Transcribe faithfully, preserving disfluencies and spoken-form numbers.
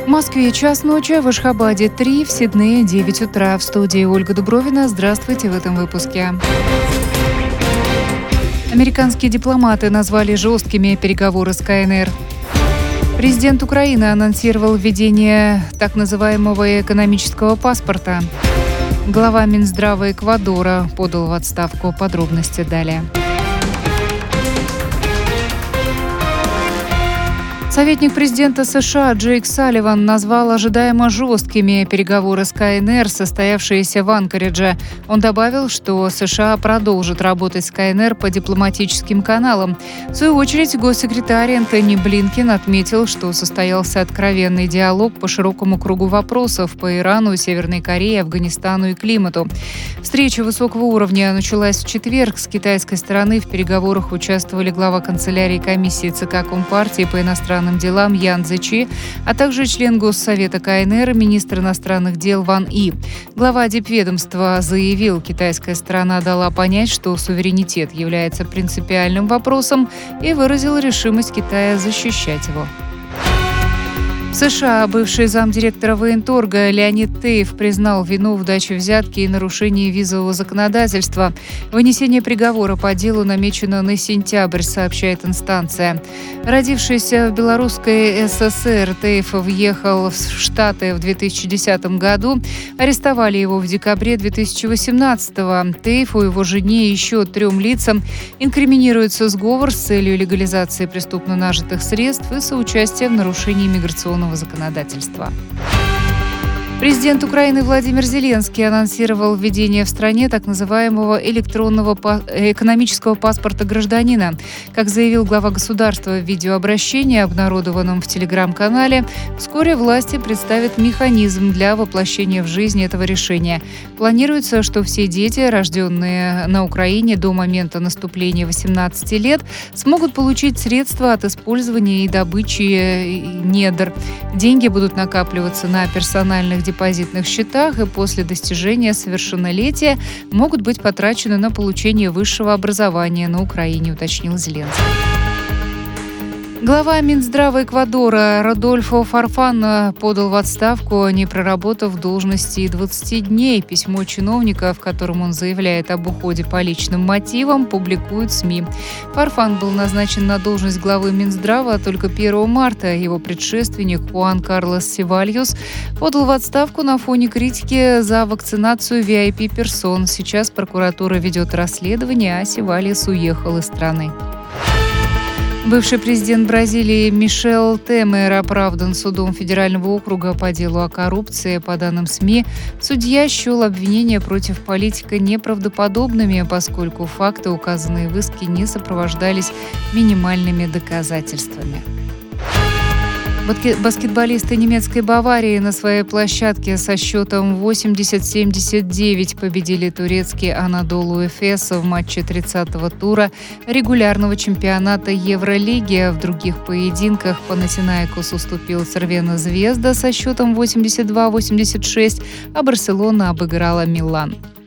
В Москве час ночи, в Ашхабаде три, в Сиднее девять утра. В студии Ольга Дубровина. Здравствуйте в этом выпуске. Американские дипломаты назвали жесткими переговоры с ка эн эр. Президент Украины анонсировал введение так называемого экономического паспорта. Глава Минздрава Эквадора подал в отставку. Подробности далее. Советник президента США Джейк Салливан назвал ожидаемо жесткими переговоры с ка эн эр, состоявшиеся в Анкоридже. Он добавил, что США продолжит работать с ка эн эр по дипломатическим каналам. В свою очередь, госсекретарь Энтони Блинкен отметил, что состоялся откровенный диалог по широкому кругу вопросов по Ирану, Северной Корее, Афганистану и климату. Встреча высокого уровня началась в четверг. С китайской стороны в переговорах участвовали глава канцелярии комиссии ЦК Компартии по иностранным делам Ян Цзечи, а также член Госсовета ка эн эр, министр иностранных дел Ван И. Глава дипведомства заявил, китайская сторона дала понять, что суверенитет является принципиальным вопросом, и выразил решимость Китая защищать его. В США бывший замдиректора военторга Леонид Теев признал вину в даче взятки и нарушении визового законодательства. Вынесение приговора по делу намечено на сентябрь, сообщает инстанция. Родившийся в белорусской эс эс эр, Теев въехал в Штаты в две тысячи десятом году. Арестовали его в декабре две тысячи восемнадцатого. Тееву, его жене и еще трем лицам инкриминируется сговор с целью легализации преступно нажитых средств и соучастия в нарушении миграционного законодательства. Президент Украины Владимир Зеленский анонсировал введение в стране так называемого электронного па- экономического паспорта гражданина. Как заявил глава государства в видеообращении, обнародованном в телеграм-канале, вскоре власти представят механизм для воплощения в жизнь этого решения. Планируется, что все дети, рожденные на Украине до момента наступления восемнадцати лет, смогут получить средства от использования и добычи недр. Деньги будут накапливаться на персональных депозитных счетах и после достижения совершеннолетия могут быть потрачены на получение высшего образования на Украине, уточнил Зеленский. Глава Минздрава Эквадора Родольфо Фарфан подал в отставку, не проработав в должности двадцати дней. Письмо чиновника, в котором он заявляет об уходе по личным мотивам, публикуют СМИ. Фарфан был назначен на должность главы Минздрава только первого марта. Его предшественник Хуан Карлос Севальос подал в отставку на фоне критики за вакцинацию ви ай пи-персон. Сейчас прокуратура ведет расследование, а Севальос уехал из страны. Бывший президент Бразилии Мишел Темер оправдан судом федерального округа по делу о коррупции. По данным СМИ, судья счел обвинения против политика неправдоподобными, поскольку факты, указанные в иске, не сопровождались минимальными доказательствами. Баскетболисты немецкой Баварии на своей площадке со счетом восемьдесят семьдесят девять победили турецкий Анадолу Эфес в матче тридцатого тура регулярного чемпионата Евролиги. В других поединках Панатинаикос уступил Цервена Звезда со счетом восемьдесят два восемьдесят шесть, а Барселона обыграла Милан.